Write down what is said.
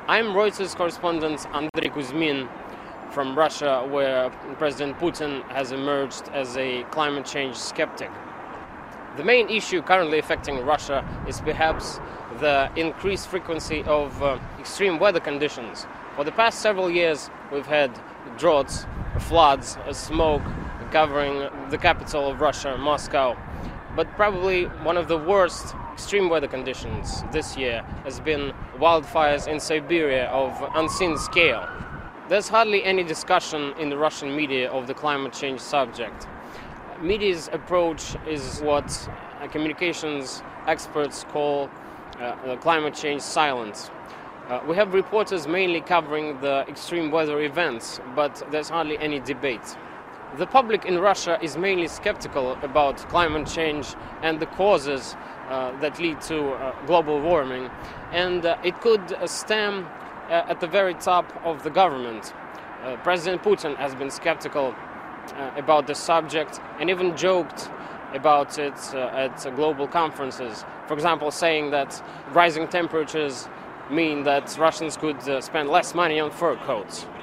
I'm Reuters correspondent Andrei Kuzmin from Russia, where President Putin has emerged as a climate change skeptic. The main issue currently affecting Russia is perhaps the increased frequency of extreme weather conditions. For the past several years, we've had droughts, floods, smoke covering the capital of Russia, Moscow. But probably one of the worst extreme weather conditions this year has been wildfires in Siberia of unseen scale. There's hardly any discussion in the Russian media of the climate change subject. Media's approach is what communications experts call climate change silence. We have reporters mainly covering the extreme weather events, but there's hardly any debate. The public in Russia is mainly skeptical about climate change and the causes that lead to global warming, and it could stem at the very top of the government. President Putin has been skeptical about the subject and even joked about it at global conferences. For example, saying that rising temperatures mean that Russians could spend less money on fur coats.